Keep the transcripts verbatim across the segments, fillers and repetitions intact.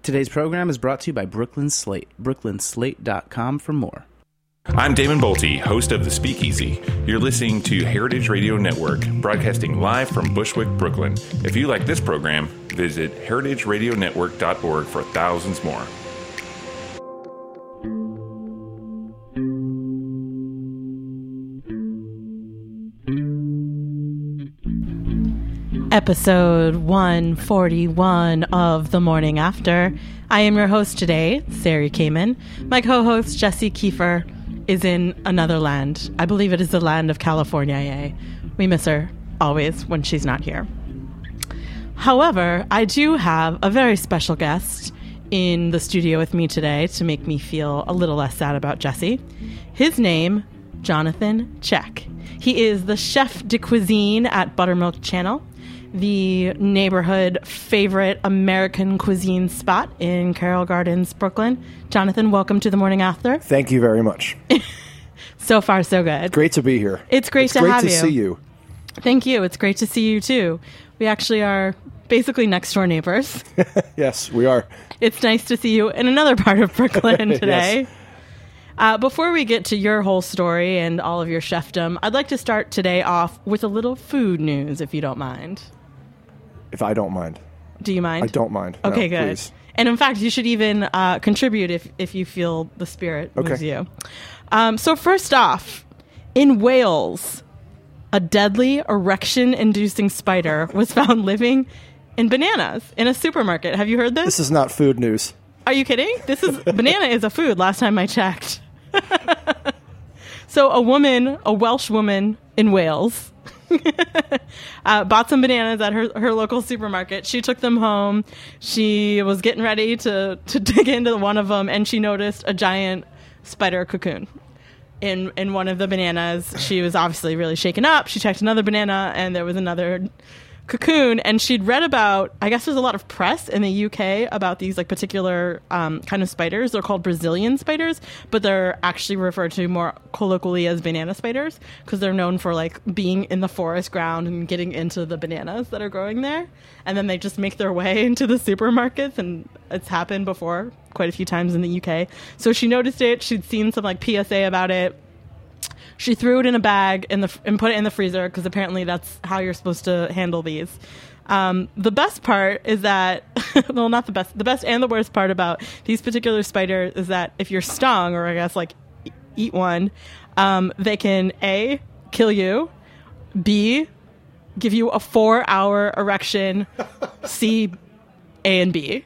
Today's program is brought to you by Brooklyn Slate. brooklyn slate dot com for more. I'm Damon Bolte, host of The Speakeasy. You're listening to Heritage Radio Network, broadcasting live from Bushwick, Brooklyn. If you like this program, visit heritage radio network dot org for thousands more. Episode one forty-one of The Morning After. I am your host today, Sari Kamen. My co-host, Jesse Kiefer, is in another land. I believe it is the land of California. We miss her always when she's not here. However, I do have a very special guest in the studio with me today to make me feel a little less sad about Jesse. His name, Jonathan Check. He is the chef de cuisine at Buttermilk Channel, the neighborhood favorite American cuisine spot in Carroll Gardens, Brooklyn. Jonathan, welcome to The Morning After. Thank you very much. So far, so good. Great to be here. It's great it's to great have to you. see you. Thank you. It's great to see you, too. We actually are basically next-door neighbors. Yes, we are. It's nice to see you in another part of Brooklyn today. Yes. Uh, before we get to your whole story and all of your chefdom, I'd like to start today off with a little food news, if you don't mind. If I don't mind. Do you mind? I don't mind. Okay, no, good. Please. And in fact, you should even uh, contribute if, if you feel the spirit okay. moves you. Um, so first off, in Wales, a deadly erection-inducing spider was found living in bananas in a supermarket. Have you heard this? This is not food news. Are you kidding? This is banana is a food last time I checked. So a woman, a Welsh woman in Wales, uh, bought some bananas at her, her local supermarket. She took them home. She was getting ready to, to dig into one of them, and she noticed a giant spider cocoon in in one of the bananas. She was obviously really shaken up. She checked another banana, and there was another cocoon, and she'd read about, I guess there's a lot of press in the U K about these like particular um, kind of spiders. They're called Brazilian spiders, but they're actually referred to more colloquially as banana spiders because they're known for like being in the forest ground and getting into the bananas that are growing there, and then they just make their way into the supermarkets, and it's happened before quite a few times in the U K. So she noticed it. She'd seen some like P S A about it. She threw it in a bag in the, and put it in the freezer because apparently that's how you're supposed to handle these. Um, the best part is that, well, not the best, the best and the worst part about these particular spiders is that if you're stung, or I guess like e- eat one, um, they can A, kill you, B, give you a four hour erection, C, A and B.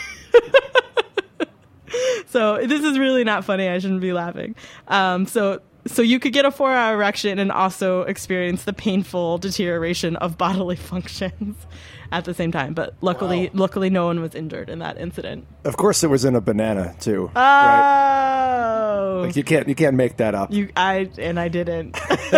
So this is really not funny. I shouldn't be laughing. Um, so So you could get a four-hour erection and also experience the painful deterioration of bodily functions at the same time. But luckily, wow. luckily, no one was injured in that incident. Of course, it was in a banana too. Oh, right? Like you can't you can't make that up. You, I and I didn't.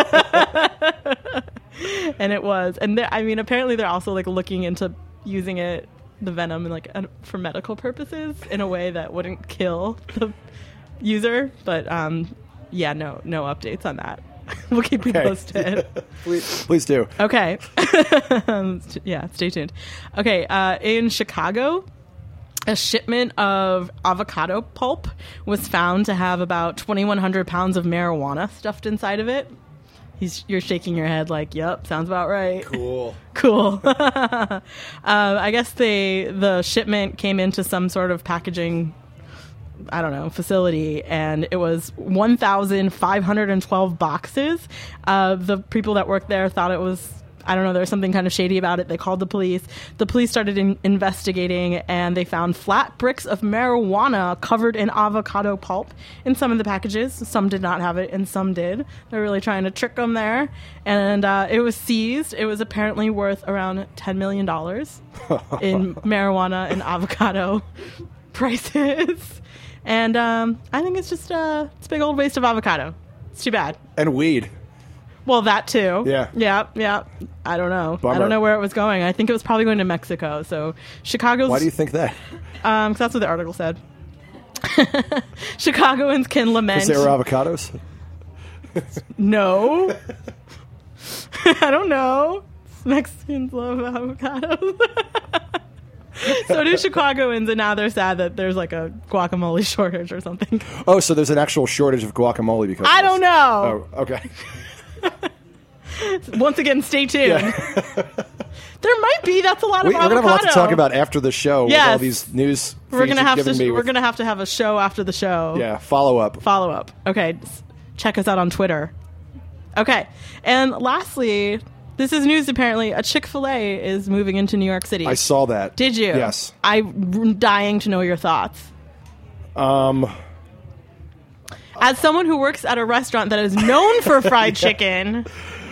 And it was, and I mean, apparently they're also like looking into using it, the venom, in like uh, for medical purposes in a way that wouldn't kill the user, but. um Yeah, no, no updates on that. We'll keep you okay. posted. please, please do. Okay. Yeah, stay tuned. Okay, uh, in Chicago, a shipment of avocado pulp was found to have about twenty-one hundred pounds of marijuana stuffed inside of it. He's, you're shaking your head like, yep, sounds about right. Cool. Cool. uh, I guess they the shipment came into some sort of packaging I don't know, facility, and it was one thousand five hundred twelve boxes. Uh, the people that worked there thought it was, I don't know, there was something kind of shady about it. They called the police. The police started in- investigating, and they found flat bricks of marijuana covered in avocado pulp in some of the packages. Some did not have it, and some did. They're really trying to trick them there. And uh, it was seized. It was apparently worth around ten million dollars in marijuana and avocado prices. And um, I think it's just uh, it's a big old waste of avocado. It's too bad. And weed. Well, that too. Yeah. Yeah, yeah. I don't know. Bummer. I don't know where it was going. I think it was probably going to Mexico. So Chicago's... Why do you think that? Um, 'cause that's what the article said. Chicagoans can lament... Because there were avocados? No. I don't know. Mexicans love avocados. So do Chicagoans, and now they're sad that there's like a guacamole shortage or something. Oh, so there's an actual shortage of guacamole because I of this. don't know. Oh, okay. Once again, stay tuned. Yeah. There might be. That's a lot of We, we're avocado. gonna have a lot to talk about after the show. Yes. With all these news. We're feeds gonna you've have to. given me We're with- gonna have to have a show after the show. Yeah, follow up. Follow up. Okay, s- check us out on Twitter. Okay, and lastly, this is news. Apparently, a Chick-fil-A is moving into New York City. I saw that. Did you? Yes. I'm dying to know your thoughts. Um. As someone who works at a restaurant that is known for fried chicken,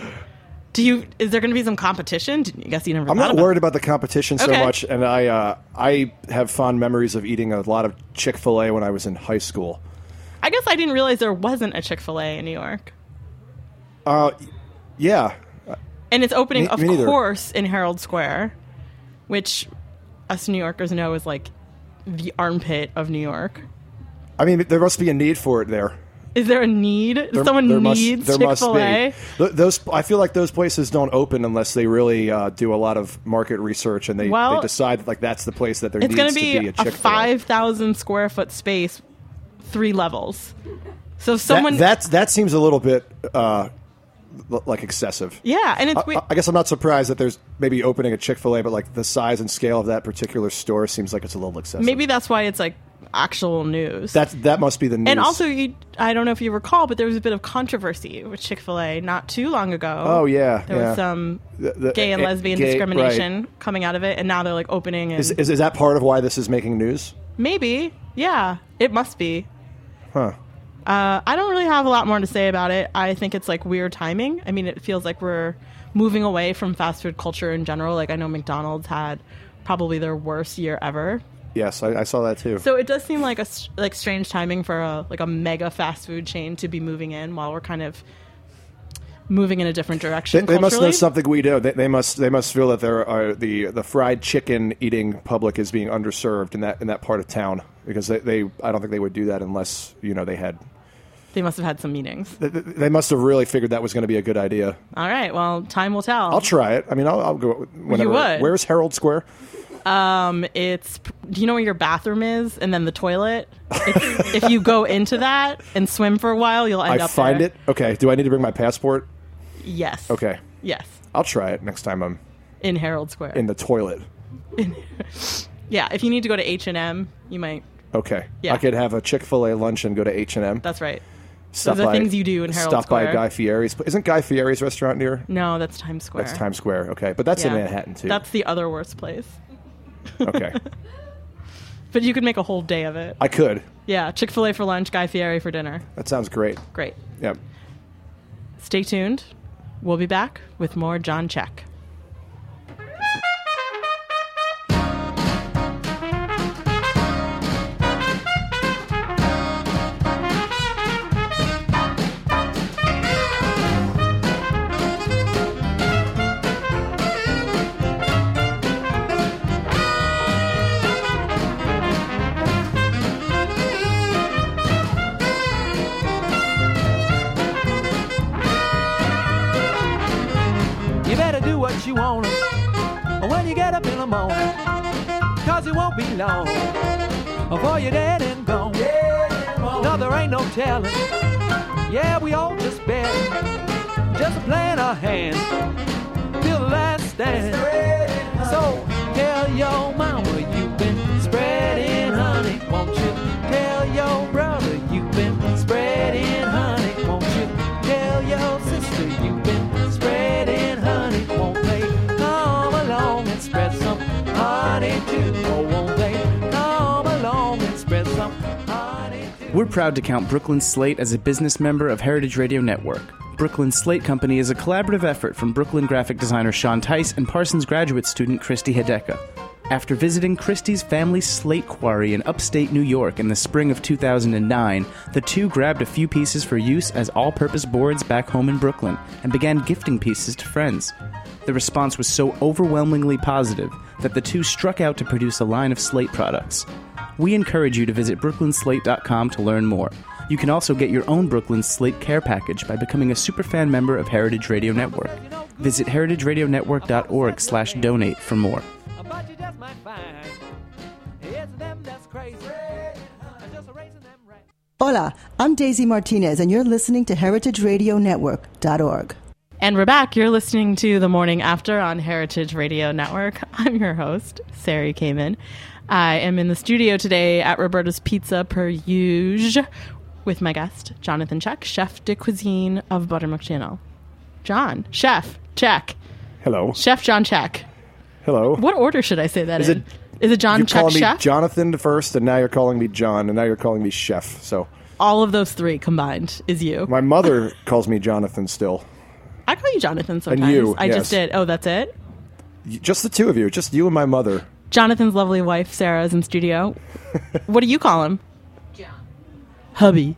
do you? Is there going to be some competition? I guess you never. I'm thought not about worried about the competition so Okay. much, and I uh, I have fond memories of eating a lot of Chick-fil-A when I was in high school. I guess I didn't realize there wasn't a Chick-fil-A in New York, Uh, yeah. and it's opening, Me- of me neither. course, in Herald Square, which us New Yorkers know is like the armpit of New York. I mean, there must be a need for it there. Is there a need? There, Someone there must- needs there must Chick-fil-A? be. Th- Those, I feel like those places don't open unless they really uh, do a lot of market research and they, Well, they decide that like that's the place that there It's needs going to to be be a a Chick-fil-A. five thousand square foot space, three levels. So if someone, that, that's, that seems a little bit uh, l- like excessive. yeah, and it's I, we- I guess I'm not surprised that there's maybe opening a Chick-fil-A, but like the size and scale of that particular store seems like it's a little excessive. maybe that's why it's like actual news. That that must be the news. And also, you, I don't know if you recall, but there was a bit of controversy with Chick-fil-A not too long ago. Oh, yeah, there yeah. was some The- the- gay and eh, lesbian gay- discrimination right. coming out of it, and now they're like opening. And Is, is is that part of why this is making news? maybe, yeah, it must be. Huh. Uh, I don't really have a lot more to say about it. I think it's like weird timing. I mean, it feels like we're moving away from fast food culture in general. Like I know McDonald's had probably their worst year ever. Yes, I, I saw that too. So it does seem like a s- like strange timing for a like a mega fast food chain to be moving in while we're kind of moving in a different They, direction. they must know culturally. something we do. They, they must. They must feel that there are the the fried chicken eating public is being underserved in that in that part of town because they, they I don't think they would do that unless you know they had. They must have had some meetings. They, they must have really figured that was going to be a good idea. All right. Well, time will tell. I'll try it. I mean, I'll, I'll go whenever. would. Where's Herald Square? Um, it's do you know where your bathroom is, and then the toilet. It's, if you go into that and swim for a while, you'll end I up find there. it. Okay. Do I need to bring my passport? Yes. Okay. Yes. I'll try it next time I'm In Herald Square. in the toilet. yeah. If you need to go to H and M, you might. Okay. Yeah. I could have a Chick-fil-A lunch and go to H and M. That's right. Stop Those are by- things you do in Herald Stop Square. by Guy Fieri's. Isn't Guy Fieri's restaurant near? No, that's Times Square. That's Times Square. Okay, but that's in Yeah. Manhattan too. That's the other worst place. Okay. But you could make a whole day of it. I could. Yeah. Chick-fil-A for lunch, Guy Fieri for dinner. That sounds great. Great. Yep. Stay tuned. We'll be back with more John Check. You better do what you wanna when you get up in the morning, cause it won't be long before you're dead and gone. No, there ain't no telling. Yeah, we all just bet, just playing our hand till the last stand. So tell your mama you've been spreading honey, won't you? Tell your brother you've been spreading honey, won't you? Tell your sister you've been spreading honey, won't they come along and spread some honey too? Oh, won't they come along and spread some honey too? We're proud to count Brooklyn Slate as a business member of Heritage Radio Network. Brooklyn Slate Company is a collaborative effort from Brooklyn graphic designer Sean Tice and Parsons graduate student Christy Hideka. After visiting Christy's family slate quarry in upstate New York in the spring of two thousand nine, the two grabbed a few pieces for use as all-purpose boards back home in Brooklyn and began gifting pieces to friends. The response was so overwhelmingly positive that the two struck out to produce a line of slate products. We encourage you to visit brooklyn slate dot com to learn more. You can also get your own Brooklyn Slate care package by becoming a superfan member of Heritage Radio Network. Visit heritage radio network dot org slash donate for more. But you just might find Hola, I'm Daisy Martinez, and you're listening to heritage radio network dot org. And we're back. You're listening to The Morning After on Heritage Radio Network. I'm your host, Sari Kamen. I am in the studio today at Roberta's Pizza per usual with my guest, Jonathan Check, chef de cuisine of Buttermilk Channel. John, chef, check. Hello. Chef John Check. Hello. What order should I say that Is in? it, Is it John you're Check, calling me chef? Jonathan first, and now you're calling me John, and now you're calling me chef. So All of those three combined is you. my mother calls me Jonathan still. I call you Jonathan sometimes. And you, I yes. just did. Oh, that's it? Just the two of you, just you and my mother. Jonathan's lovely wife, Sarah, is in studio. What do you call him? John. Hubby.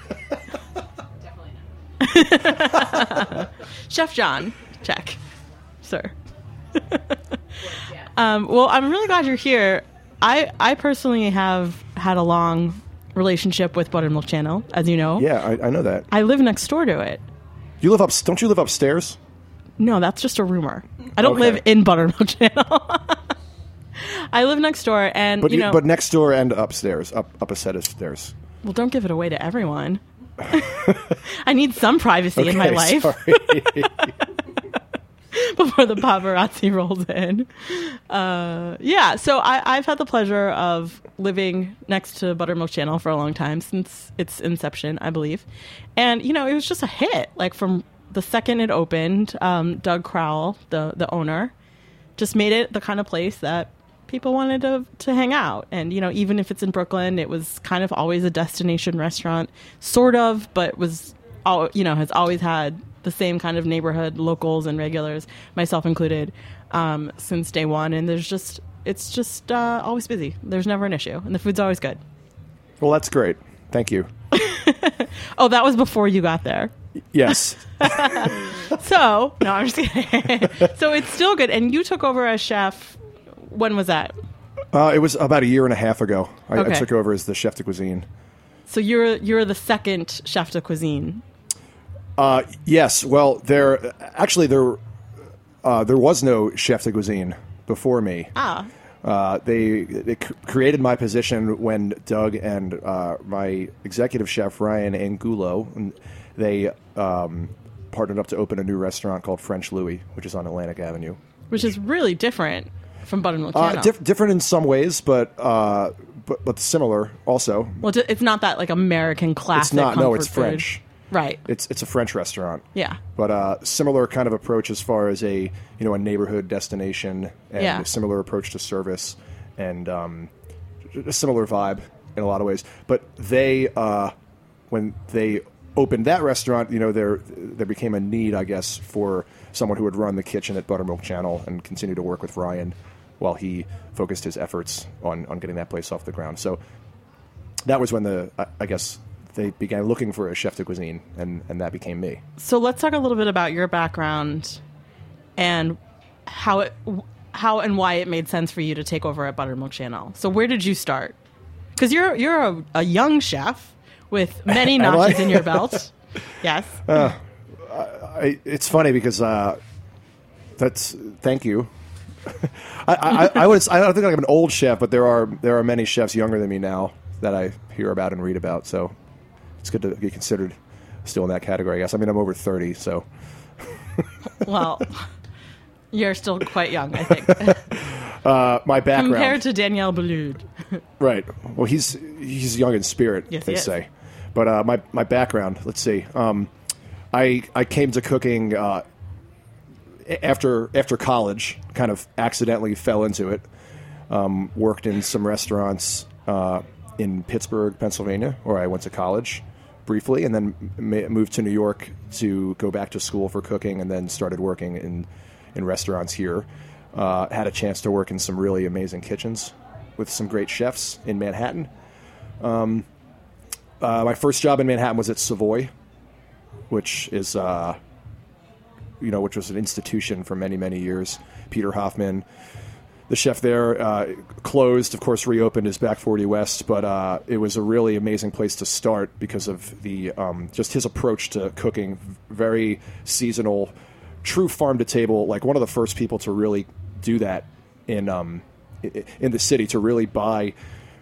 Definitely not. Chef John. Check. Sir. um, well, I'm really glad you're here. I, I personally have had a long relationship with Buttermilk Channel, as you know. Yeah, I, I know that. I live next door to it. You live up? Don't you live upstairs? No, that's just a rumor. I don't Okay. live in Buttermilk Channel. I live next door, and But you know, but next door and upstairs, up up a set of stairs. well, don't give it away to everyone. I need some privacy in my Okay, life sorry. before the paparazzi rolls in. Uh, yeah, so I, I've had the pleasure of living next to Buttermilk Channel for a long time, since its inception, I believe. And, you know, it was just a hit. Like, from the second it opened, um, Doug Crowell, the, the owner, just made it the kind of place that people wanted to, to hang out. And, you know, even if it's in Brooklyn, it was kind of always a destination restaurant, sort of, but was, all, you know, has always had the same kind of neighborhood locals and regulars, myself included, um, since day one. And there's just, it's just uh, always busy. There's never an issue. And the food's always good. Well, that's great. Thank you. Oh, that was before you got there. Yes. So, no, I'm just kidding. So it's still good. And you took over as chef. When was that? Uh, it was about a year and a half ago. I, Okay. I took over as the chef de cuisine. So you're you're the second chef de cuisine. Uh, yes. Well, there actually there uh, there was no chef de cuisine before me. Ah. Uh, they they c- created my position when Doug and uh, my executive chef Ryan Angulo, and they um, partnered up to open a new restaurant called French Louis, which is on Atlantic Avenue. Which is really different from Buttermilk Uh, Channel. diff- different in some ways, but uh, but but similar also. well, it's- it's not that like American classic. It's not. No, comfort it's food. French. Right. It's it's a French restaurant. Yeah. But uh, similar kind of approach as far as a you know a neighborhood destination, and Yeah. a similar approach to service, and um, a similar vibe in a lot of ways. But they uh, when they opened that restaurant, you know, there there became a need, I guess, for someone who would run the kitchen at Buttermilk Channel and continue to work with Ryan while he focused his efforts on on getting that place off the ground. So that was when the I, I guess. They began looking for a chef de cuisine, and, and that became me. So let's talk a little bit about your background and how it, how and why it made sense for you to take over at Buttermilk Channel. So where did you start? Because you're you're a, a young chef with many Am I? notches in your belt. Yes. I, it's funny because uh, that's thank you. I, I, I would I don't think I'm an old chef, but there are there are many chefs younger than me now that I hear about and read about. So it's good to be considered still in that category, I guess. I mean, I'm over thirty, so. Well, you're still quite young, I think, Uh, my background. compared to Danielle Boulud. Right. Well, he's he's young in spirit, Yes, they he is. say. But uh, my my background, let's see. Um, I I came to cooking uh, a- after after college. Kind of accidentally fell into it. Um, worked in some restaurants uh, in Pittsburgh, Pennsylvania, where I went to college briefly, and then ma- moved to New York to go back to school for cooking, and then started working in in restaurants here. Uh, had a chance to work in some really amazing kitchens with some great chefs in Manhattan. Um, uh, my first job in Manhattan was at Savoy, which is, uh, you know, which was an institution for many, many years. Peter Hoffman, the chef there, uh, closed, of course, reopened as Back forty West, but uh, it was a really amazing place to start because of the um, just his approach to cooking, very seasonal, true farm to table. Like one of the first people to really do that in um, i- in the city, to really buy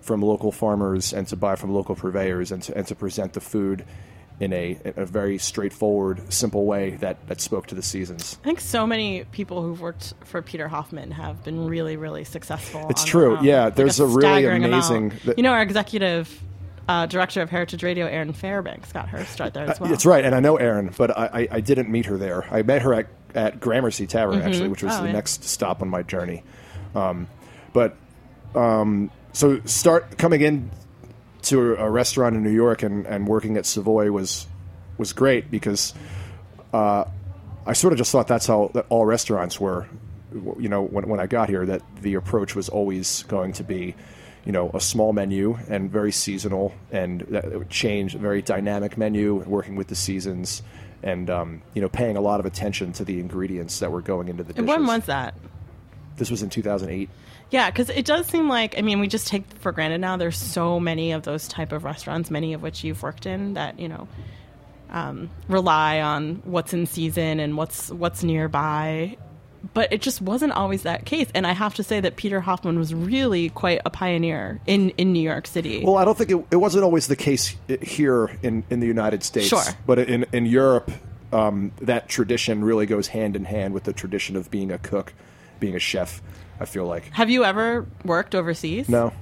from local farmers and to buy from local purveyors and to, and to present the food in a, in a very straightforward, simple way that, that spoke to the seasons. I think so many people who've worked for Peter Hoffman have been really, really successful. It's on true. like yeah, there's a, a really amazing... Th- you know, our executive uh, director of Heritage Radio, Erin Fairbanks, got her start there as well. Uh, it's right, and I know Erin, but I, I, I didn't meet her there. I met her at, at Gramercy Tavern, mm-hmm. actually, which was oh, the yeah. next stop on my journey. Um, but um, so start coming in to a restaurant in New York and, and working at Savoy was was great because uh, I sort of just thought that's how that all restaurants were. You know, when when I got here, that the approach was always going to be, you know, a small menu and very seasonal, and that it would change, a very dynamic menu, working with the seasons, and um, you know, paying a lot of attention to the ingredients that were going into the dishes. And when was that? This was in two thousand eight. Yeah, because it does seem like, I mean, we just take for granted now there's so many of those type of restaurants, many of which you've worked in, that, you know, um, rely on what's in season and what's what's nearby. But it just wasn't always that case. And I have to say that Peter Hoffman was really quite a pioneer in, in New York City. Well, I don't think it, it wasn't always the case here in, in the United States. Sure. But in, in Europe, um, that tradition really goes hand in hand with the tradition of being a cook, being a chef. I feel like. Have you ever worked overseas? No.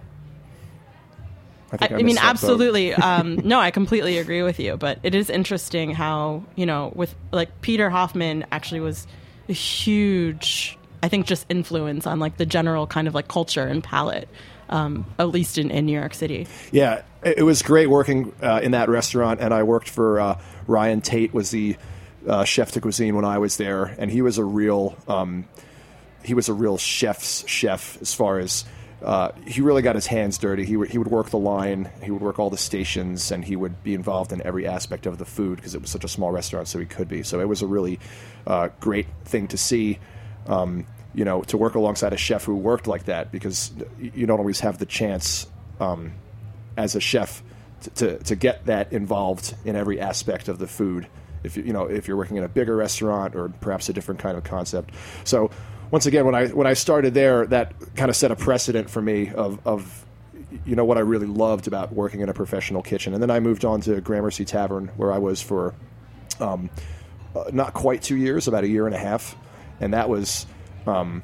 I, think I, I, I mean, absolutely. um, no, I completely agree with you. But it is interesting how, you know, with like Peter Hoffman actually was a huge, I think, just influence on like the general kind of like culture and palate, um, at least in, in New York City. Yeah, it was great working uh, in that restaurant. And I worked for uh, Ryan Tate, was the uh, chef de cuisine when I was there. And he was a real... Um, He was a real chef's chef as far as uh, he really got his hands dirty. He, w- he would work the line, he would work all the stations, and he would be involved in every aspect of the food because it was such a small restaurant, so he could be. So it was a really uh, great thing to see, um, you know, to work alongside a chef who worked like that, because you don't always have the chance um, as a chef to, to, to get that involved in every aspect of the food. If you, you know, if you're working in a bigger restaurant or perhaps a different kind of concept. So once again, when I when I started there, that kind of set a precedent for me of, of you know what I really loved about working in a professional kitchen. And then I moved on to Gramercy Tavern, where I was for um, uh, not quite two years, about a year and a half, and that was um,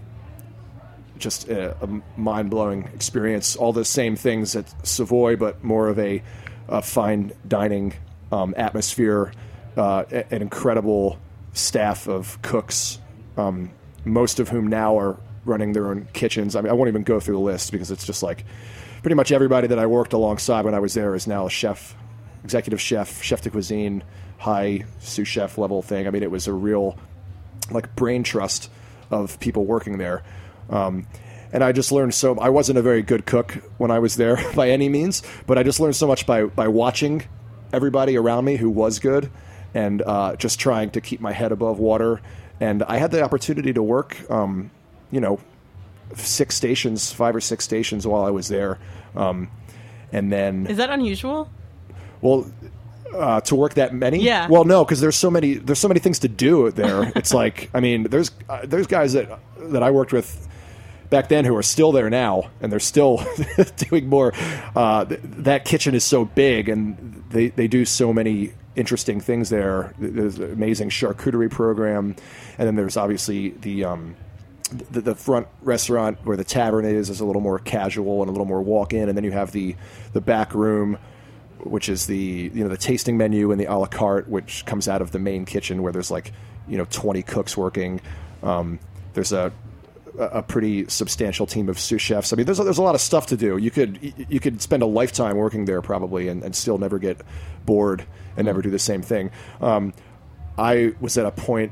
just a, a mind-blowing experience. All the same things at Savoy, but more of a, a fine dining um, atmosphere. Uh, an incredible staff of cooks. Um, most of whom now are running their own kitchens. I mean, I won't even go through the list because it's just like pretty much everybody that I worked alongside when I was there is now a chef, executive chef, chef de cuisine, high sous chef level thing. I mean, it was a real like brain trust of people working there. Um, and I just learned so, I wasn't a very good cook when I was there by any means, but I just learned so much by, by watching everybody around me who was good and uh, just trying to keep my head above water. And I had the opportunity to work, um, you know, six stations, five or six stations while I was there. Um, and then... Is that unusual? Well, uh, to work that many? Yeah. Well, no, because there's so many there's so many things to do there. It's like, I mean, there's uh, there's guys that that I worked with back then who are still there now, and they're still doing more. Uh, th- that kitchen is so big, and they, they do so many interesting things there. There's an amazing charcuterie program, and then there's obviously the, um, the the front restaurant where the tavern is is a little more casual and a little more walk-in, and then you have the the back room, which is the you know the tasting menu and the a la carte, which comes out of the main kitchen where there's like you know twenty cooks working. Um, there's a a pretty substantial team of sous chefs. I mean, there's a, there's a lot of stuff to do. You could you could spend a lifetime working there probably and, and still never get bored and never do the same thing. Um, I was at a point,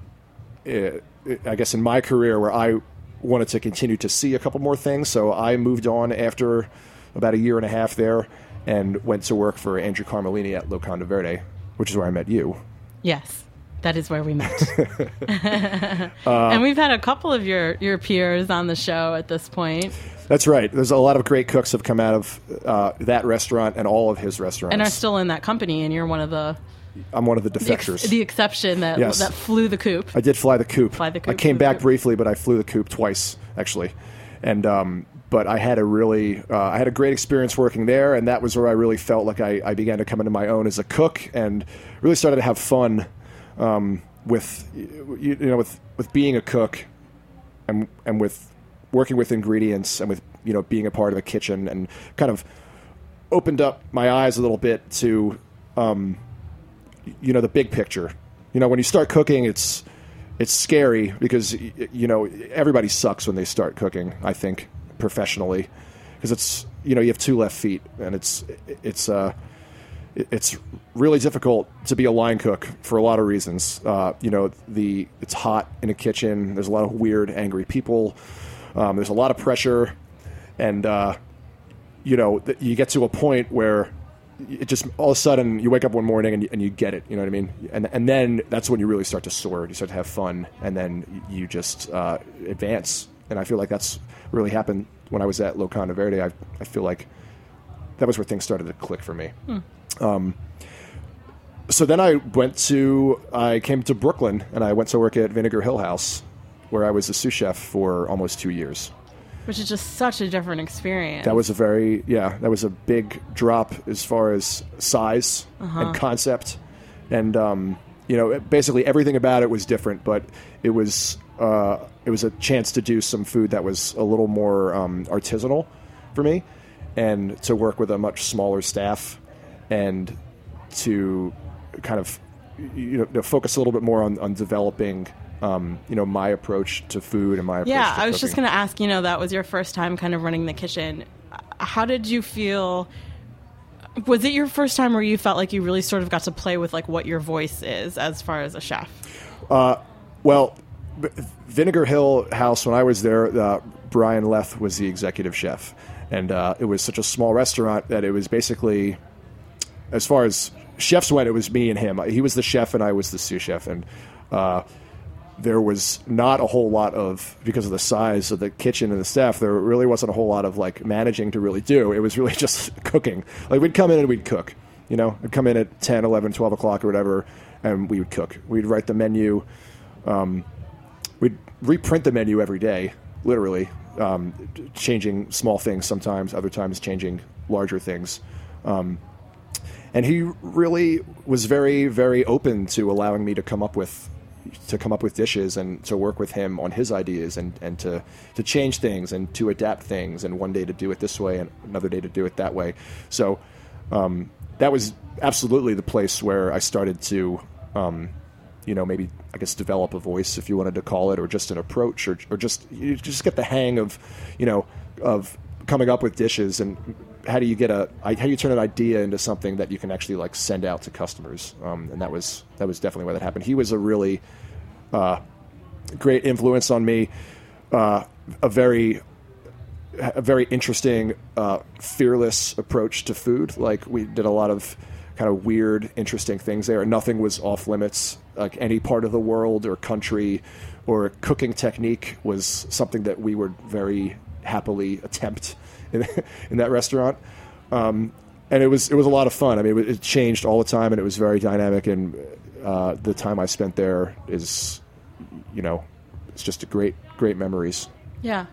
uh, I guess, in my career where I wanted to continue to see a couple more things. So I moved on after about a year and a half there and went to work for Andrew Carmelini at Locanda Verde, which is where I met you. Yes. That is where we met. uh, and we've had a couple of your, your peers on the show at this point. That's right. There's a lot of great cooks have come out of uh, that restaurant and all of his restaurants. And are still in that company, and you're one of the... I'm one of the defectors. The, ex- the exception that yes. that flew the coop. I did fly the coop. Fly the coop. I came back coop. briefly, but I flew the coop twice, actually. And um, but I had a really, uh, I had a great experience working there, and that was where I really felt like I, I began to come into my own as a cook, and really started to have fun um, with, you, you know, with, with being a cook, and and with working with ingredients, and with, you know, being a part of a kitchen, and kind of opened up my eyes a little bit to, um, you know, the big picture. You know, when you start cooking, it's it's scary because, you know, everybody sucks when they start cooking, I think, professionally, because it's, you know, you have two left feet, and it's it's uh it's really difficult to be a line cook for a lot of reasons. Uh, you know, the it's hot in a kitchen. There's a lot of weird, angry people. Um, there's a lot of pressure, and uh, you know, you get to a point where it just all of a sudden you wake up one morning and you, and you get it. You know what I mean? And and then that's when you really start to soar. You start to have fun, and then you just uh, advance. And I feel like that's really happened when I was at Locanda Verde. I I feel like that was where things started to click for me. Hmm. Um, so then I went to I came to Brooklyn, and I went to work at Vinegar Hill House, where I was a sous chef for almost two years. Which is just such a different experience. That was a very, yeah, that was a big drop as far as size uh-huh. and concept. And, um, you know, basically everything about it was different, but it was uh, it was a chance to do some food that was a little more um, artisanal for me, and to work with a much smaller staff, and to kind of, you know, focus a little bit more on, on developing Um, you know, my approach to food and my approach yeah, to I was cooking. just going to ask, you know, that was your first time kind of running the kitchen. How did you feel? Was it your first time where you felt like you really sort of got to play with like what your voice is as far as a chef? Uh, well, Vinegar Hill House, when I was there, uh, Brian Leth was the executive chef. And uh, it was such a small restaurant that it was basically, as far as chefs went, it was me and him. He was the chef and I was the sous chef. And uh there was not a whole lot of, because of the size of the kitchen and the staff, there really wasn't a whole lot of like managing to really do. It was really just cooking. Like we'd come in and we'd cook, you know, we'd come in at ten, eleven, twelve o'clock or whatever, and we would cook. We'd write the menu. Um, we'd reprint the menu every day, literally, um, changing small things sometimes, other times changing larger things. Um, and he really was very, very open to allowing me to come up with to come up with dishes, and to work with him on his ideas, and, and to, to change things and to adapt things, and one day to do it this way and another day to do it that way. So um, that was absolutely the place where I started to, um, you know, maybe, I guess, develop a voice, if you wanted to call it, or just an approach, or, or just, you just get the hang of, you know, of coming up with dishes, and how do you get a, how do you turn an idea into something that you can actually like send out to customers? Um, and that was, that was definitely where that happened. He was a really uh, great influence on me, uh, a very, a very interesting, uh, fearless approach to food. Like we did a lot of kind of weird, interesting things there. Nothing was off limits. Like any part of the world or country or cooking technique was something that we would very happily attempt in, in that restaurant. Um, and it was, it was a lot of fun. I mean, it, it changed all the time, and it was very dynamic. And uh, the time I spent there is, you know, it's just a great, great memories. Yeah.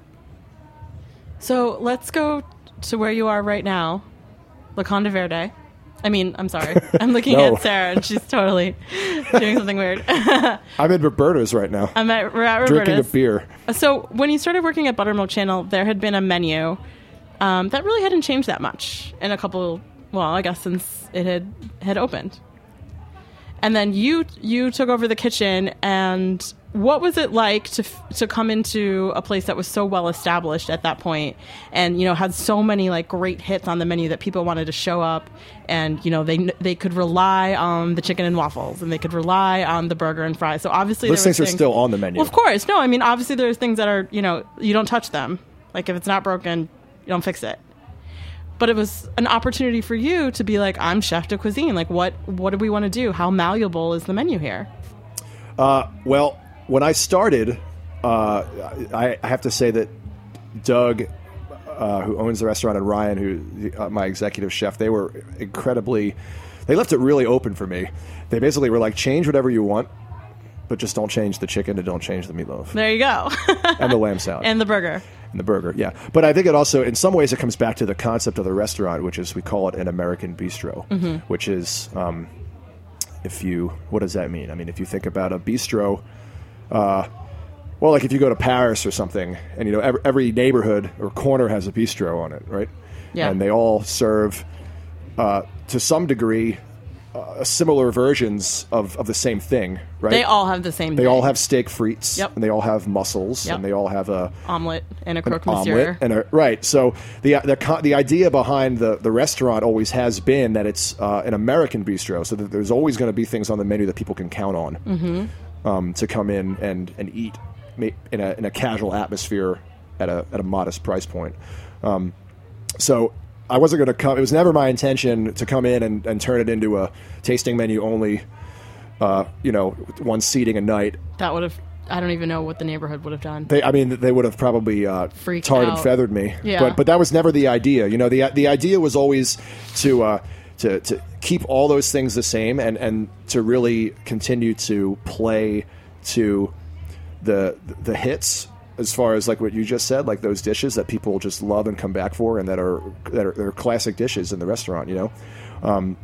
So let's go to where you are right now, Locanda Verde. I mean, I'm sorry. I'm looking No. at Sarah, and she's totally doing something weird. I'm at Roberta's right now. I'm at, we're at Roberta's. Drinking a beer. So when you started working at Buttermilk Channel, there had been a menu um, that really hadn't changed that much in a couple, well, I guess since it had, had opened. And then you you took over the kitchen, and what was it like to to come into a place that was so well established at that point, and you know had so many like great hits on the menu that people wanted to show up, and you know they they could rely on the chicken and waffles, and they could rely on the burger and fries. So obviously Those there was things are things, still on the menu. Well, of course, no. I mean, obviously there's things that are, you know, you don't touch them. Like if it's not broken, you don't fix it. But it was an opportunity for you to be like, I'm chef de cuisine. Like, what what do we want to do? How malleable is the menu here? Uh, well, when I started, uh, I, I have to say that Doug, uh, who owns the restaurant, and Ryan, who uh, my executive chef, they were incredibly. They left it really open for me. They basically were like, change whatever you want, but just don't change the chicken and don't change the meatloaf. There you go. And the lamb salad. And the burger. And the burger, yeah. But I think it also, in some ways, it comes back to the concept of the restaurant, which is we call it an American bistro, mm-hmm. which is, um, if you, what does that mean? I mean, if you think about a bistro, uh, well, like if you go to Paris or something, and you know every, every neighborhood or corner has a bistro on it, right? Yeah. And they all serve, uh, to some degree, uh, similar versions of, of the same thing, right? They all have the same They thing. all have steak frites, Yep. and they all have mussels, Yep. and they all have a omelet and a an croque omelet monsieur. and a, right. So the the co- the idea behind the, the restaurant always has been that it's uh, an American bistro, so that there's always going to be things on the menu that people can count on mm-hmm. um, to come in and, and eat in a in a casual atmosphere at a at a modest price point. Um, so I wasn't going to come. It was never my intention to come in and, and turn it into a tasting menu only. Uh, you know, one seating a night. That would have. I don't even know what the neighborhood would have done. They, I mean, they would have probably uh, Freaked tarred out. and feathered me. Yeah. But but that was never the idea. You know, the the idea was always to uh, to to keep all those things the same and, and to really continue to play to the the hits. As far as like what you just said, like those dishes that people just love and come back for, and that are that are, that are classic dishes in the restaurant, you know. Um,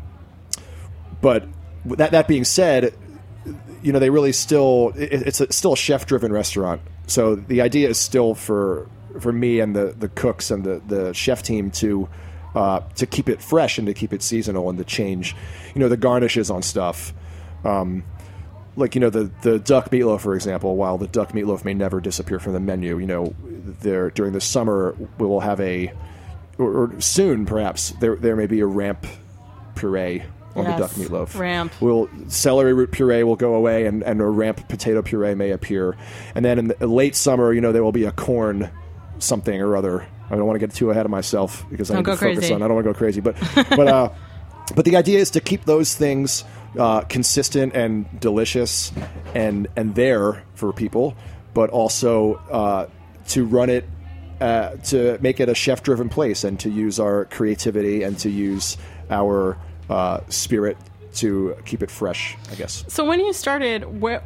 but that that being said, you know, they really still it, it's a, still a chef-driven restaurant. So the idea is still for for me and the, the cooks and the, the chef team to uh, to keep it fresh and to keep it seasonal and to change, you know, the garnishes on stuff. Um, Like, you know, the, the duck meatloaf, for example, while the duck meatloaf may never disappear from the menu, you know, there during the summer we will have a, or, or soon perhaps, there there may be a ramp puree on Yes, the duck meatloaf. ramp. We'll, celery root puree will go away and, and a ramp potato puree may appear. And then in the late summer, you know, there will be a corn something or other. I don't want to get too ahead of myself because I Don't need to go focus crazy. on, I don't want to go crazy. But, but, uh, but the idea is to keep those things uh, consistent and delicious and and there for people, but also uh, to run it, uh, to make it a chef-driven place and to use our creativity and to use our uh, spirit to keep it fresh, I guess. So when you started, where,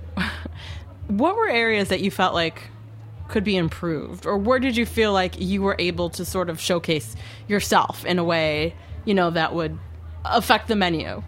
what were areas that you felt like could be improved? Or where did you feel like you were able to sort of showcase yourself in a way, you know, that would affect the menu?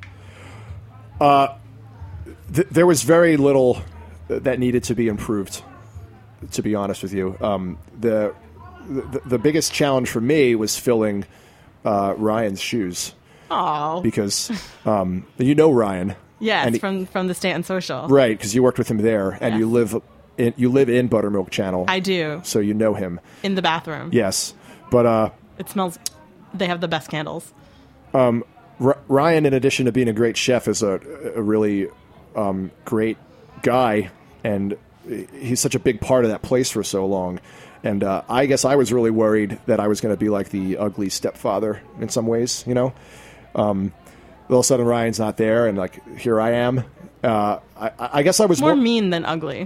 Uh, th- there was very little that needed to be improved, to be honest with you. Um, the, the the biggest challenge for me was filling uh, Ryan's shoes. Oh, Because um, you know Ryan. yes, and he- from from the Stanton Social. Right, because you worked with him there, and Yes. you live in, you live in Buttermilk Channel. I do, So you know him. in the bathroom. Yes. But uh, It smells, they have the best candles. R- Ryan, in addition to being a great chef, is a, a really um, great guy, and he's such a big part of that place for so long. And uh, I guess I was really worried that I was going to be like the ugly stepfather in some ways, you know? Um, all of a sudden, Ryan's not there, and like, here I am. Uh, I, I guess I was More more... mean than ugly.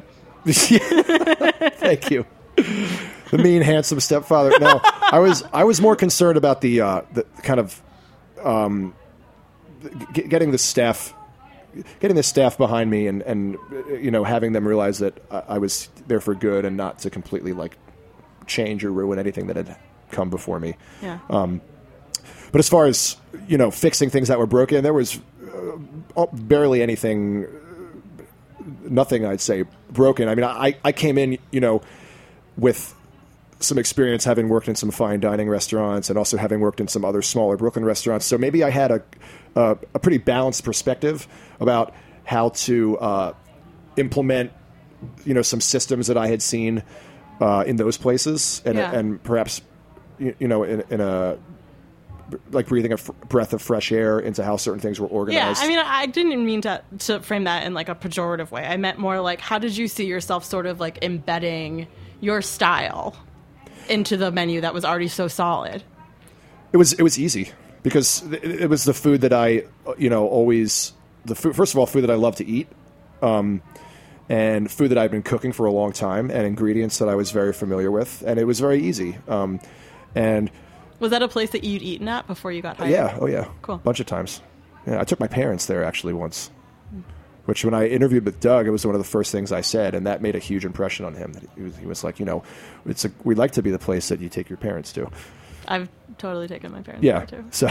Thank you. The mean, handsome stepfather. No, I was I was more concerned about the uh, the kind of um, g- getting the staff, getting the staff behind me, and, and you know having them realize that I, I was there for good and not to completely like change or ruin anything that had come before me. Yeah. Um, but as far as you know, fixing things that were broken, there was uh, barely anything. Nothing I'd say broken. I mean, I, I came in, you know, with some experience having worked in some fine dining restaurants and also having worked in some other smaller Brooklyn restaurants. So maybe I had a a, a pretty balanced perspective about how to uh, implement, you know, some systems that I had seen uh, in those places, and Yeah. and perhaps, you, you know, in, in a like breathing a f- breath of fresh air into how certain things were Yeah, organized. I mean, I didn't mean to to frame that in like a pejorative way. I meant more like, how did you see yourself sort of like embedding your style into the menu that was already so solid? It was it was easy because it, it was the food that I, you know, always the food. First of all, food that I love to eat, um, and food that I've been cooking for a long time, and ingredients that I was very familiar with, and it was very easy. Um, and Was that a place that you'd eaten at before you got hired? yeah, oh yeah, Cool. bunch of times. Yeah, I took my parents there actually once. which when I interviewed with Doug, it was one of the first things I said, and that made a huge impression on him. That he was, he was like, you know, it's a, we'd like to be the place that you take your parents to. I've totally taken my parents Yeah. there too. So,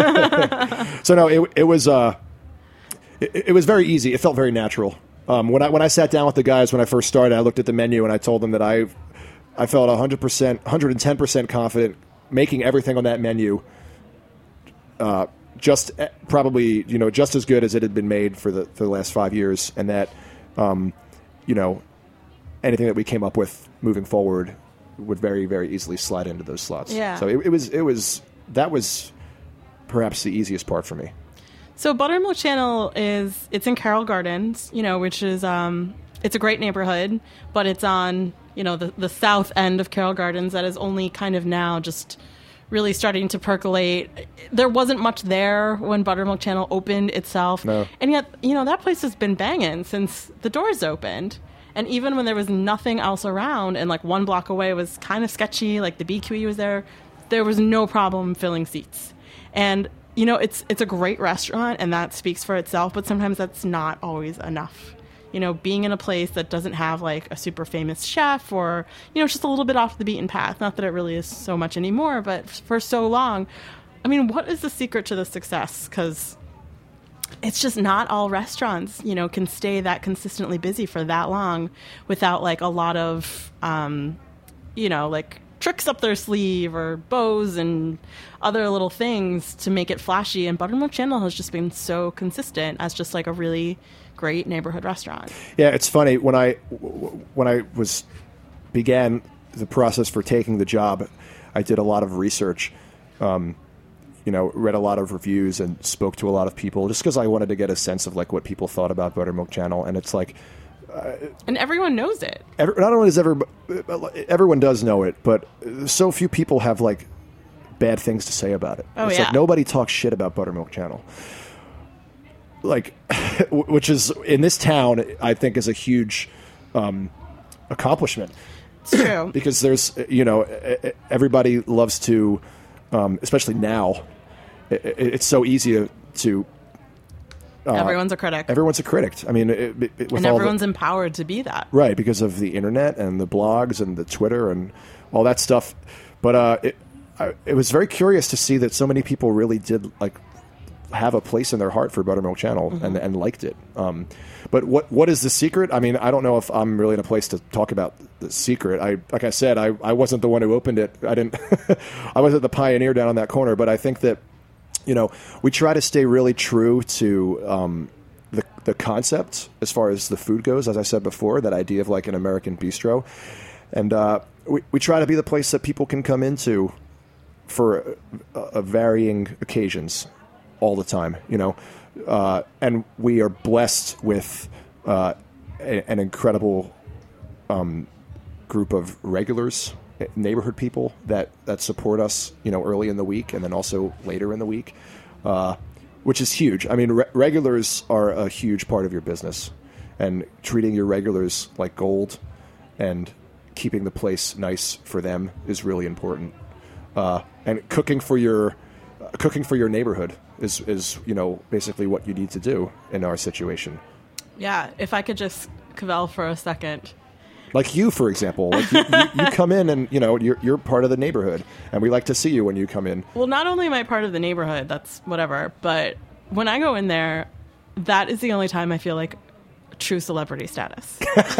so no, it it was uh, it, it was very easy. It felt very natural. Um, when I when I sat down with the guys when I first started, I looked at the menu and I told them that I I felt one hundred percent, one hundred ten percent confident making everything on that menu. Uh, just probably, you know, just as good as it had been made for the for the last five years, and that, um, you know, anything that we came up with moving forward would very, very easily slide into those slots. Yeah. So it, it was, it was, that was perhaps the easiest part for me. So Buttermilk Channel is, it's in Carroll Gardens, you know, which is, um, it's a great neighborhood, but it's on, you know, the, the south end of Carroll Gardens that is only kind of now just really starting to percolate. There wasn't much there when Buttermilk Channel opened itself. No. And yet, you know, that place has been banging since the doors opened. And even when there was nothing else around and like one block away was kind of sketchy, like the B Q E was there, there was no problem filling seats. And, you know, it's it's a great restaurant and that speaks for itself, but sometimes that's not always enough. You know, being in a place that doesn't have like a super famous chef or, you know, just a little bit off the beaten path. Not that it really is so much anymore, but for so long, I mean, what is the secret to the success? Because it's just not all restaurants, you know, can stay that consistently busy for that long without like a lot of, um, you know, like tricks up their sleeve or bows and other little things to make it flashy. And Buttermilk Channel has just been so consistent as just like a really great neighborhood restaurant. Yeah, it's funny when I when I was began the process for taking the job, I did a lot of research, um, you know, read a lot of reviews and spoke to a lot of people just because I wanted to get a sense of like what people thought about Buttermilk Channel, and it's like, uh, and everyone knows it. Every, not only does every, everyone does know it, but so few people have like bad things to say about it. Oh, it's yeah. like nobody talks shit about Buttermilk Channel. Like, which is in this town, I think, is a huge um, accomplishment. It's true. Because there's, you know, everybody loves to, um, especially now, it's so easy to. to uh, everyone's a critic. Everyone's a critic. I mean, it, it, with and all everyone's the, empowered to be that. Right, because of the internet and the blogs and the Twitter and all that stuff. But uh, it, I, it was very curious to see that so many people really did, like, have a place in their heart for Buttermilk Channel mm-hmm. and, and liked it. Um, but what what is the secret? I mean, I don't know if I'm really in a place to talk about the secret. I like I said, I, I wasn't the one who opened it. I didn't. I wasn't the pioneer down on that corner. But I think that, you know, we try to stay really true to um, the the concept as far as the food goes. As I said before, that idea of like an American bistro, and uh, we we try to be the place that people can come into for uh, uh, varying occasions. All the time, you know, uh, and we are blessed with uh, a, an incredible um, group of regulars, neighborhood people that, that support us, you know, early in the week and then also later in the week, uh, which is huge. I mean, re- regulars are a huge part of your business, and treating your regulars like gold and keeping the place nice for them is really important. Uh, and cooking for your uh, cooking for your neighborhood is, is, you know, basically what you need to do in our situation. Yeah, if I could just cavell for a second. Like you, for example. Like you, you, you come in and, you know, you're, you're part of the neighborhood, and we like to see you when you come in. Well, not only am I part of the neighborhood, that's whatever, but when I go in there, that is the only time I feel like true celebrity status.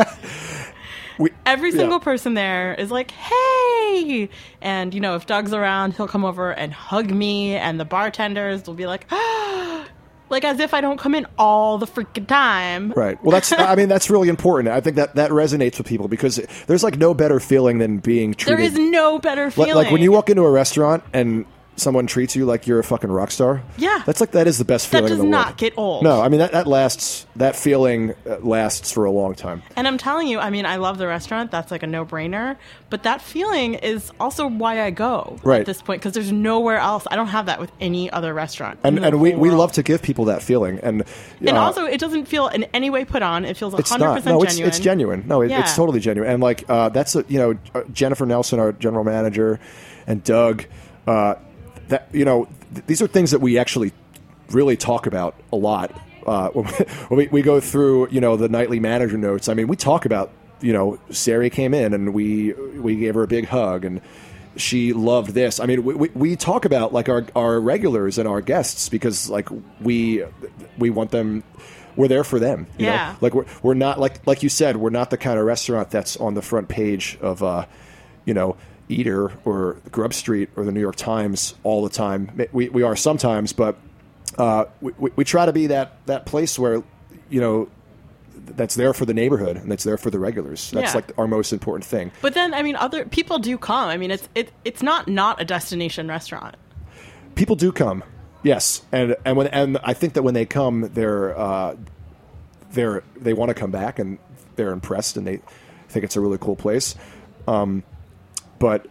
We, Every single yeah. person there is like, hey! And, you know, if Doug's around, he'll come over and hug me, and the bartenders will be like, ah! Like, as if I don't come in all the freaking time. Right. Well, that's, I mean, that's really important. I think that, that resonates with people, because there's, like, no better feeling than being treated. There is no better feeling. Like, like when you walk into a restaurant and someone treats you like you're a fucking rock star. Yeah. That's like, that is the best feeling in the world. That does not get old. No, I mean, that, that lasts, that feeling lasts for a long time. And I'm telling you, I mean, I love the restaurant. That's like a no-brainer. But that feeling is also why I go right. at this point, because there's nowhere else. I don't have that with any other restaurant. And and we, we love to give people that feeling. And uh, and also, it doesn't feel in any way put on. It feels one hundred percent no, genuine. It's, it's genuine. No, it, yeah. it's totally genuine. And like, uh, that's, a, you know, Jennifer Nelson, our general manager, and Doug, uh, that, you know, th- these are things that we actually really talk about a lot uh, when, we, when we, we go through, you know, the nightly manager notes, I mean, we talk about, you know, Sari came in and we we gave her a big hug and she loved this. I mean, we, we, we talk about like our, our regulars and our guests because like we we want them. We're there for them. You yeah. know? Like we're we're not like like you said, we're not the kind of restaurant that's on the front page of uh, you know, Eater or Grub Street or the New York Times all the time. We we are sometimes, but uh, we we try to be that that place where, you know, that's there for the neighborhood and that's there for the regulars. That's yeah. like our most important thing. But then, I mean, other people do come. I mean, it's it it's not not a destination restaurant. People do come. Yes, and and when and I think that when they come, they're uh, they're they want to come back and they're impressed and they think it's a really cool place. Um, but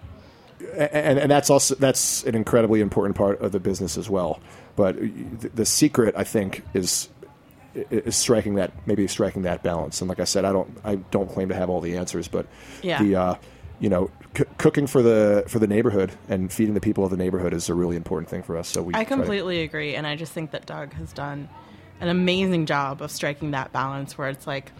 and and that's also that's an incredibly important part of the business as well. But the secret, I think, is is striking that maybe striking that balance. And like I said, I don't I don't claim to have all the answers, but yeah. the uh, you know, c- cooking for the for the neighborhood and feeding the people of the neighborhood is a really important thing for us. So we I completely to... agree, and I just think that Doug has done an amazing job of striking that balance where it's like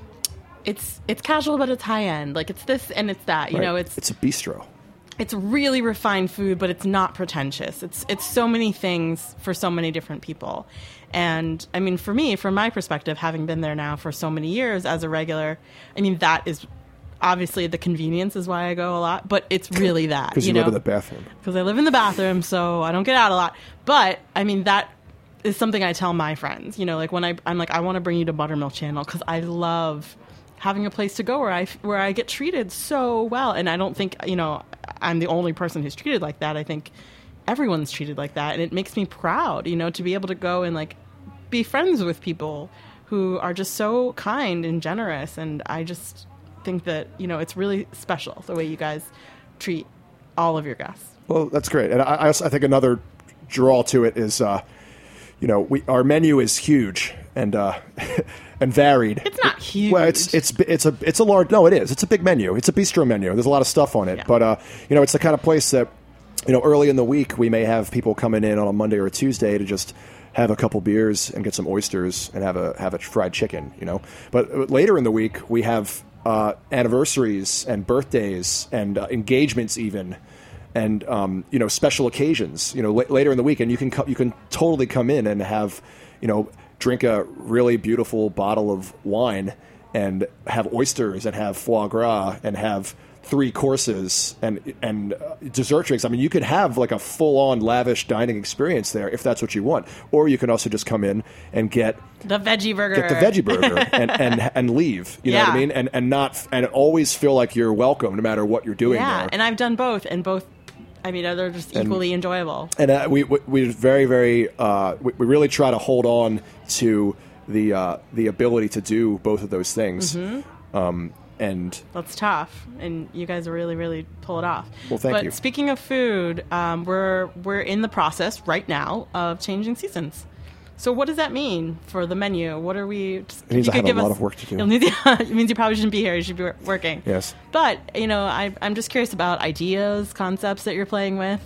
it's it's casual but it's high end, like it's this and it's that. You right. know, it's it's a bistro. It's really refined food, but it's not pretentious. It's it's so many things for so many different people. And I mean, for me, from my perspective, having been there now for so many years as a regular, I mean, that is. Obviously, the convenience is why I go a lot, but it's really that. Because you, you know? live in the bathroom. Because I live in the bathroom, so I don't get out a lot. But, I mean, that is something I tell my friends. You know, like when I, I'm like, I want to bring you to Buttermilk Channel because I love having a place to go where I, where I get treated so well. And I don't think, you know, I'm the only person who's treated like that. I think everyone's treated like that. And it makes me proud, you know, to be able to go and, like, be friends with people who are just so kind and generous. And I just... think that, you know, it's really special the way you guys treat all of your guests. Well, that's great. And I, I, also, I think another draw to it is, uh, you know, we our menu is huge and uh, and varied. It's not huge. Well, it's it's it's a it's a large. No, it is. It's a big menu. It's a bistro menu. There's a lot of stuff on it. Yeah. But uh, you know, it's the kind of place that, you know, early in the week we may have people coming in on a Monday or a Tuesday to just have a couple beers and get some oysters and have a have a fried chicken. You know, but later in the week we have. Uh, anniversaries and birthdays and uh, engagements, even, and um, you know, special occasions. You know, l- later in the week, and you can co- you can totally come in and have, you know, drink a really beautiful bottle of wine and have oysters and have foie gras and have three courses and and uh, dessert drinks. I mean, you could have like a full-on lavish dining experience there if that's what you want, or you can also just come in and get the veggie burger, get the veggie burger, and, and and leave. You yeah. know what I mean? And and not and always feel like you're welcome no matter what you're doing. Yeah, there. and I've done both, and both. I mean, they're just equally and, enjoyable. And uh, we we we very very uh, we, we really try to hold on to the uh, the ability to do both of those things. Mm-hmm. Um, And that's tough, and you guys really, really pull it off. Well, thank but you. But speaking of food, um, we're we're in the process right now of changing seasons. So what does that mean for the menu? What are we? Just, it means I have a lot us, of work to do. It means, it means you probably shouldn't be here. You should be working. Yes. But you know, I, I'm just curious about ideas, concepts that you're playing with.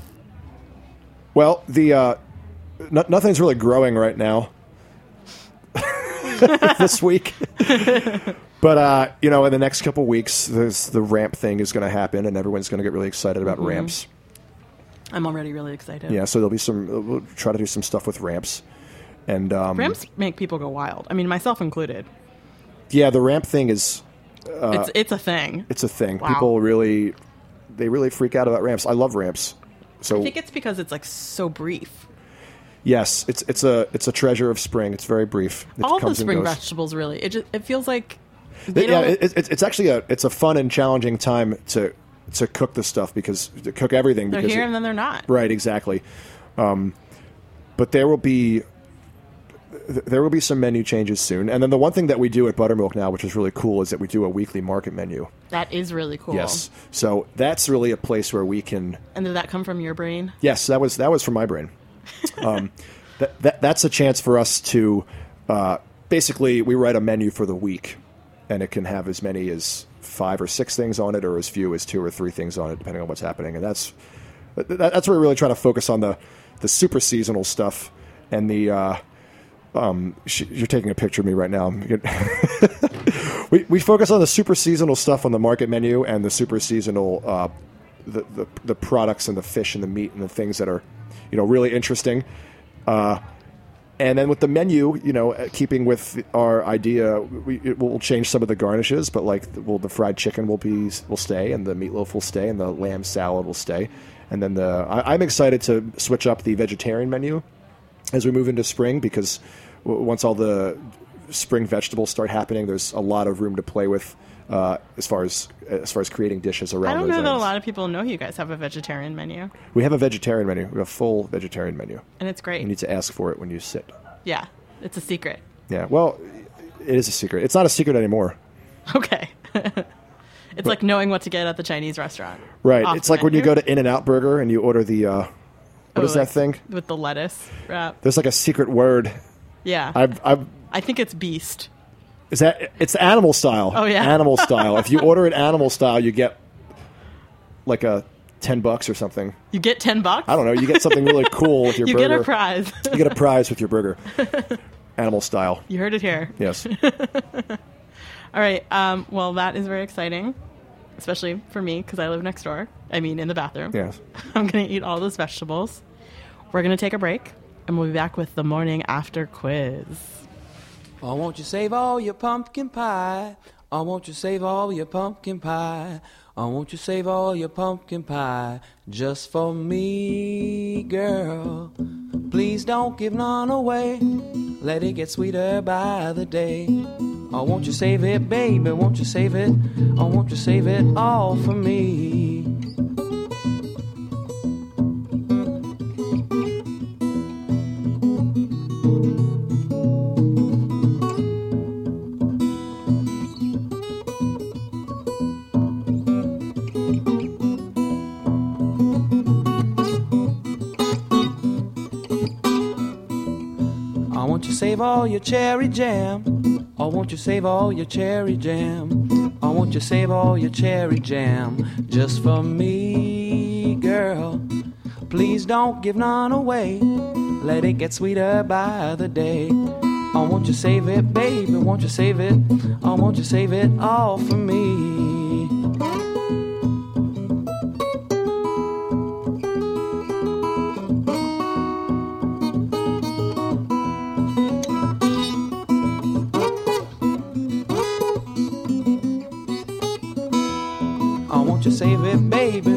Well, the uh, no, nothing's really growing right now. This week. But, uh, you know, in the next couple weeks, there's, the ramp thing is going to happen, and everyone's going to get really excited about mm-hmm. ramps. I'm already really excited. Yeah, so there'll be some, we'll try to do some stuff with ramps. And um, ramps make people go wild. I mean, myself included. Yeah, the ramp thing is... Uh, it's it's a thing. It's a thing. Wow. People really, they really freak out about ramps. I love ramps. So I think it's because it's, like, so brief. Yes, it's it's a it's a treasure of spring. It's very brief. It All comes the spring and goes. vegetables, really. It just, it feels like... Yeah, it, it, it's actually a it's a fun and challenging time to to cook this stuff because to cook everything. They're because here it, and then they're not. Right, exactly. Um, but there will be there will be some menu changes soon. And then the one thing that we do at Buttermilk now, which is really cool, is that we do a weekly market menu. That is really cool. Yes. So that's really a place where we can. And did that come from your brain? Yes, that was that was from my brain. um, that, that that's a chance for us to uh, basically we write a menu for the week. And it can have as many as five or six things on it, or as few as two or three things on it, depending on what's happening. And that's that's where we really try to focus on the, the super seasonal stuff and the uh, um, sh- you're taking a picture of me right now. we we focus on the super seasonal stuff on the market menu and the super seasonal uh, the, the the products and the fish and the meat and the things that are, you know, really interesting. Uh, and then with the menu, you know, keeping with our idea, we it will change some of the garnishes, but like, well, the fried chicken will be will stay, and the meatloaf will stay, and the lamb salad will stay, and then the I, I'm excited to switch up the vegetarian menu as we move into spring, because w- once all the spring vegetables start happening, there's a lot of room to play with uh, as far as as far as creating dishes around. I don't those know that a ends. lot of people know you guys have a vegetarian menu, We have a vegetarian menu. We have a full vegetarian menu. and it's great. You need to ask for it when you sit. Yeah, it's a secret. Yeah, well, it is a secret. It's not a secret anymore. Okay. It's like knowing what to get at the Chinese restaurant. Right. Off It's the like when you menu. go to In-N-Out Burger and you order the, uh, what Oh, is that like thing? with the lettuce wrap? There's like a secret word. Yeah, I've, I've, I think it's beast. is that, it's animal style. Oh, yeah. Animal style. If you order it animal style, you get like a ten bucks or something. You get ten bucks. I don't know. You get something really cool with your You burger. get a prize. You get a prize with your burger. Animal style. You heard it here. Yes. All right. Um, well, that is very exciting, especially for me because I live next door. I mean, in the bathroom. Yes. I'm going to eat all those vegetables. We're going to take a break, and we'll be back with the morning after quiz. Oh, won't you save all your pumpkin pie? Oh, won't you save all your pumpkin pie? Oh, won't you save all your pumpkin pie just for me, girl? Please don't give none away. Let it get sweeter by the day. Oh, won't you save it, baby? Won't you save it? Oh, won't you save it all for me? Oh, won't you save all your cherry jam? Oh, won't you save all your cherry jam? Oh, won't you save all your cherry jam just for me, girl? Please don't give none away. Let it get sweeter by the day. Oh, won't you save it, baby? Won't you save it? Oh, won't you save it all for me? Oh, won't you save it, baby?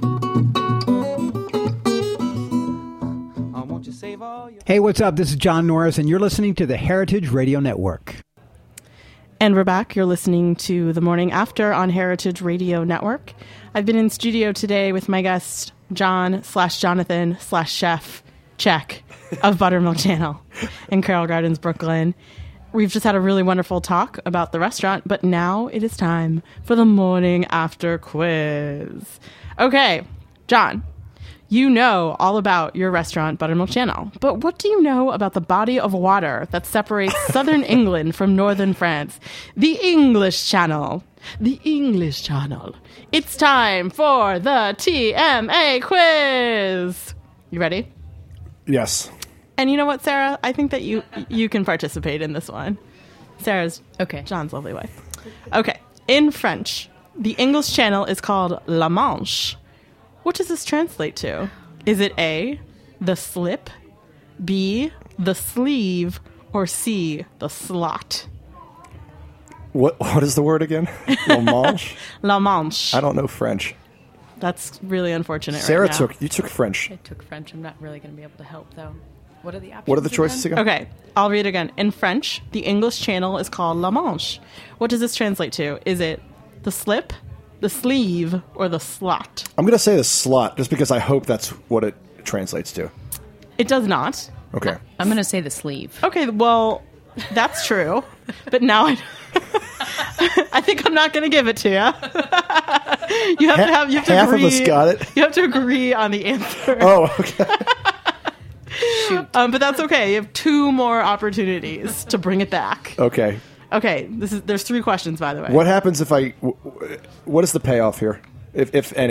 Oh, won't you save all your... Hey, what's up? This is John Norris, and you're listening to the Heritage Radio Network. And we're back. You're listening to The Morning After on Heritage Radio Network. I've been in studio today with my guest, John slash Jonathan slash Chef Check of Buttermilk Channel in Carroll Gardens, Brooklyn. We've just had a really wonderful talk about the restaurant, but now it is time for the Morning After quiz. Okay, John, you know all about your restaurant, Buttermilk Channel, but what do you know about the body of water that separates southern England from northern France? The English Channel. The English Channel. It's time for the T M A quiz. You ready? Yes. And you know what, Sarah? I think that you you can participate in this one. Sarah's Okay. John's lovely wife. Okay. In French, the English Channel is called La Manche. What does this translate to? Is it A, the slip, B, the sleeve, or C, the slot? What What is the word again? La Manche? La Manche. I don't know French. That's really unfortunate. Sarah right now. took you took French. I took French. I'm not really going to be able to help, though. What are the options? What are the choices again? Okay, I'll read it again. In French, the English Channel is called La Manche. What does this translate to? Is it the slip, the sleeve, or the slot? I'm going to say the slot just because I hope that's what it translates to. It does not. Okay. I'm going to say the sleeve. Okay, well, that's true. But now I, I think I'm not going to give it to you. You have to have. You have to Half agree. of us got it. You have to agree on the answer. Oh, okay. Um, but that's okay. You have two more opportunities to bring it back. Okay. Okay, this is. There's three questions, by the way. What happens if I? w- w- What is the payoff here, if if any?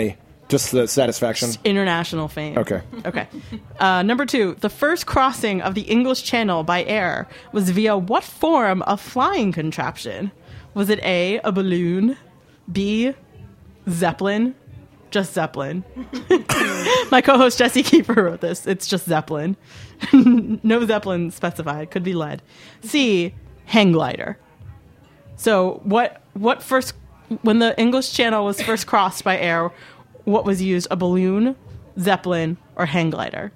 Just the satisfaction? International fame. Okay. Okay. Uh, number two, the first crossing of the English Channel by air was via what form of flying contraption? Was it A, a balloon, B, Zeppelin, just Zeppelin? My co-host Jesse Kiefer wrote this. It's just Zeppelin. No Zeppelin specified. Could be lead. C, hang glider. So what, what first, when the English Channel was first crossed by air, what was used? A balloon, Zeppelin, or hang glider?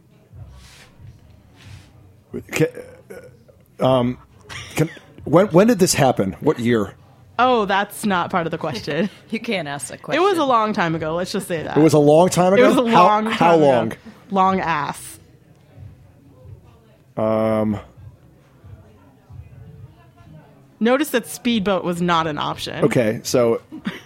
Can, um, can, when, when did this happen? What year? Oh, that's not part of the question. You can't ask that question. It was a long time ago. Let's just say that. It was a long time ago? It was a long how, time How long? ago. Long ass. Um. Notice that speedboat was not an option. Okay, so...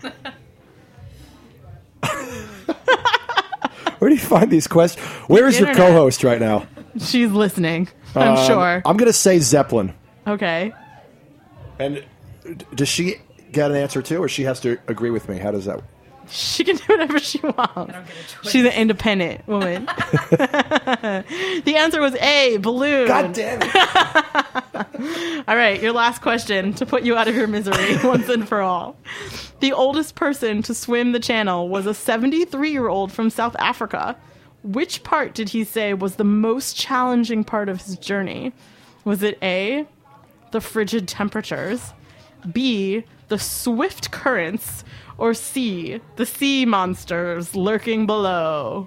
Where do you find these questions? Where is your internet. co-host right now? She's listening, I'm Um, sure. I'm going to say Zeppelin. Okay. And d- does she get an answer too, or she has to agree with me? How does that... She can do whatever she wants. She's an independent woman. The answer was A, balloon. God damn it. All right, your last question to put you out of your misery once and for all. The oldest person to swim the channel was a seventy-three-year-old from South Africa. Which part did he say was the most challenging part of his journey? Was it A, the frigid temperatures, B, the swift currents, or C, the sea monsters lurking below?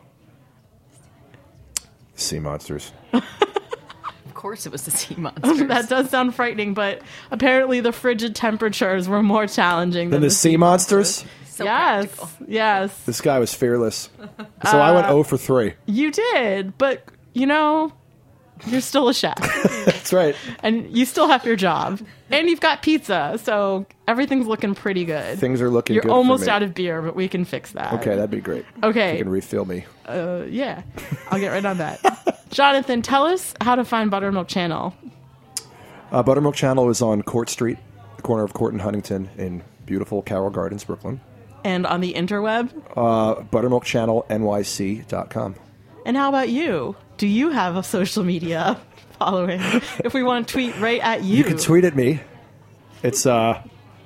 Sea monsters. Of course it was the sea monsters. That does sound frightening, but apparently the frigid temperatures were more challenging than Then the sea monsters? So yes, practical. yes. This guy was fearless. So I went zero for three. You did, but, you know, you're still a chef. That's right. And you still have your job. And you've got pizza, so everything's looking pretty good. Things are looking You're good for almost me. out of beer, but we can fix that. Okay, that'd be great. Okay. You can refill me. Uh, yeah, I'll get right on that. Jonathan, tell us how to find Buttermilk Channel. Uh, Buttermilk Channel is on Court Street, the corner of Court and Huntington in beautiful Carroll Gardens, Brooklyn. And on the interweb? Uh, buttermilk channel N Y C dot com. And how about you? Do you have a social media following? If we want to tweet right at you. You can tweet at me. It's, uh...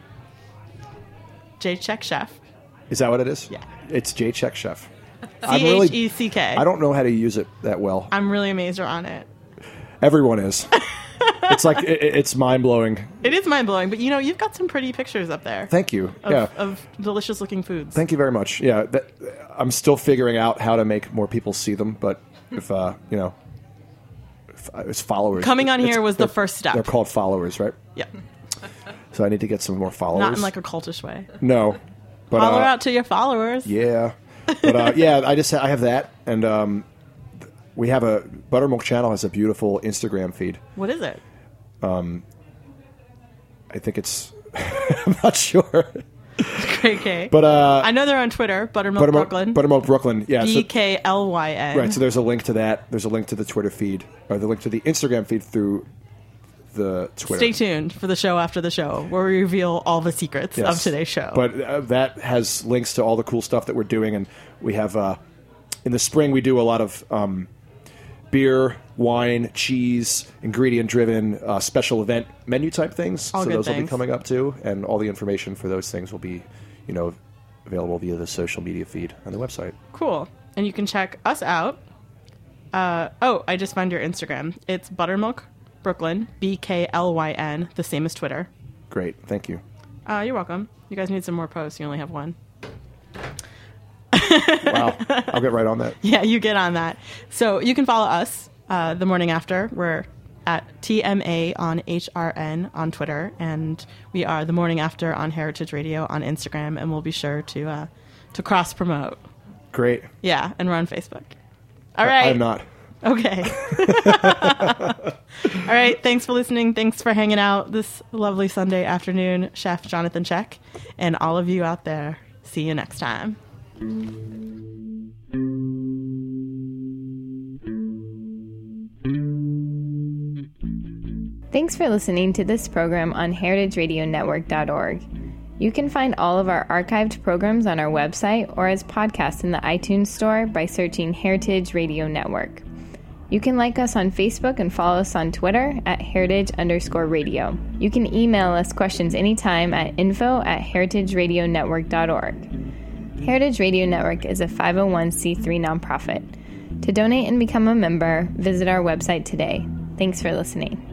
J Check Chef. Is that what it is? Yeah. It's J Check Chef. C H E C K. I don't know how to use it that well. I'm really amazed you're on it. Everyone is. It's like, it, it's mind-blowing. It is mind-blowing, but you know, you've got some pretty pictures up there. Thank you. Of, yeah. of delicious-looking foods. Thank you very much. Yeah, that, I'm still figuring out how to make more people see them, but if, uh, you know, if, uh, it's followers. Coming on it's- here was the they're- first step. They're called followers, right? Yeah. So I need to get some more followers. Not in like a cultish way. No. But, Holler uh, out to your followers. Yeah. But, uh, yeah, I just, I have that, and um, we have a, Buttermilk Channel has a beautiful Instagram feed. What is it? Um, I think it's, I'm not sure. K K. But uh, I know they're on Twitter, Buttermilk, Buttermilk Brooklyn. Buttermilk Brooklyn, yeah. B So, K L Y N. right, so there's a link to that. There's a link to the Twitter feed, or the link to the Instagram feed through the Twitter. Stay tuned for the show after the show, where we reveal all the secrets Yes. of today's show. But uh, that has links to all the cool stuff that we're doing, and we have, uh, in the spring, we do a lot of um, beer, wine, cheese, ingredient-driven, uh, special event menu type things. All so good those will be things. coming up too, and all the information for those things will be, you know, available via the social media feed on the website. Cool. And you can check us out. Uh, oh, I just found your Instagram. It's Buttermilk Brooklyn, B K L Y N, the same as Twitter. Great, thank you. Uh, you're welcome. You guys need some more posts. You only have one. Wow, I'll get right on that. Yeah, you get on that. So you can follow us uh, the morning after. We're at T M A on H R N on Twitter, and we are the morning after on Heritage Radio on Instagram, and we'll be sure to uh, to cross promote. Great. Yeah, and we're on Facebook. All I- right. I'm not. Okay. All right. Thanks for listening. Thanks for hanging out this lovely Sunday afternoon, Chef Jonathan Check, and all of you out there. See you next time. Thanks for listening to this program on heritage radio network dot org. You can find all of our archived programs on our website or as podcasts in the iTunes Store by searching Heritage Radio Network. You can like us on Facebook and follow us on Twitter at heritage underscore radio. You can email us questions anytime at info at heritage radio network dot org. Heritage Radio Network is a five oh one c three nonprofit. To donate and become a member, visit our website today. Thanks for listening.